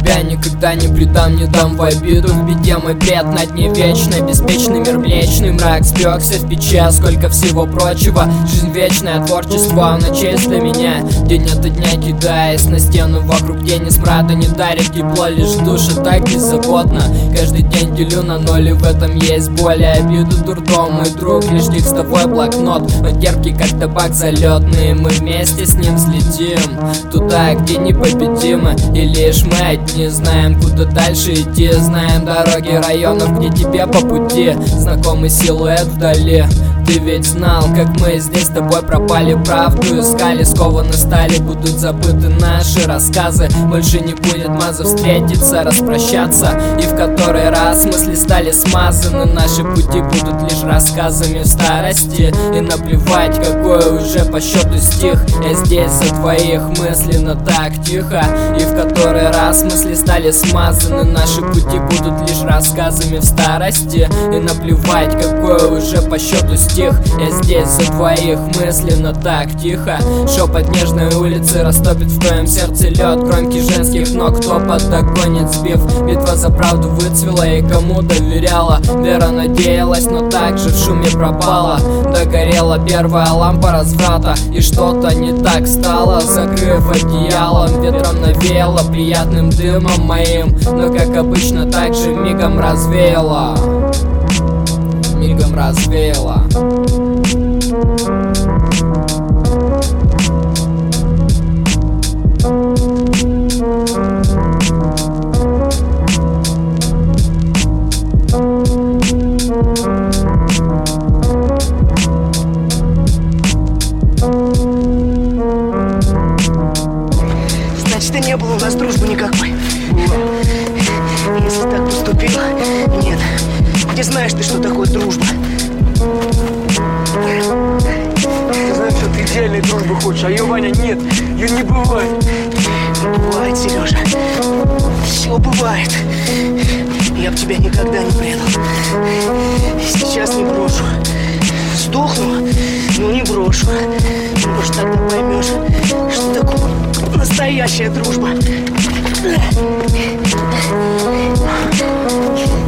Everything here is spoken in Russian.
тебя никогда не предам, не дам в обиду. В беде мой бред, на дне вечной, беспечный мир млечный. Мрак спекся в печи, а сколько всего прочего. Жизнь вечная, творчество, она честь для меня. День ото дня кидаясь на стену, вокруг тени смрада не дарит тепло, лишь душа так беззаботно. Каждый день делю на ноль, и в этом есть боль и обиду. Дурдом, мой друг, лишь текстовой блокнот. Он терпкий, как табак залетный, мы вместе с ним взлетим туда, где непобедимы. И лишь мы одни знаем, куда дальше идти. Знаем дороги районов, где тебе по пути. Знакомый силуэт вдали. Ты ведь знал, как мы здесь с тобой пропали, правду искали, скованы стали, будут забыты наши рассказы. Больше не будет маза встретиться, распрощаться. И в который раз мысли стали смазаны. Наши пути будут лишь рассказами в старости. И наплевать, какой уже по счету стих. Я здесь за твоих мысленно так тихо. И в который раз мысли стали смазаны. Наши пути будут лишь рассказами в старости. И наплевать, какой уже по счету стих. Я здесь за твоих мысленно так тихо. Шепот нежной улицы растопит в твоем сердце лед. Громкий женских ног топот догонит сбив. Битва за правду выцвела, и кому доверяла. Вера надеялась, но также в шуме пропала. Догорела первая лампа разврата, и что-то не так стало. Закрыв одеялом, ветром навеяло приятным дымом моим. Но как обычно так же мигом развеяло. Мигом развеяло. Значит, и не было у нас дружбы никакой. Если так поступил, нет. Где знаешь ты, что такое дружба? Ты знаешь, что ты идеальной дружбы хочешь, а ее, Ваня, нет. Ее не бывает. Бывает, Сережа. Все бывает. Я б тебя никогда не предал. Сейчас не брошу. Сдохну, но не брошу. Может, тогда поймешь, что такое настоящая дружба.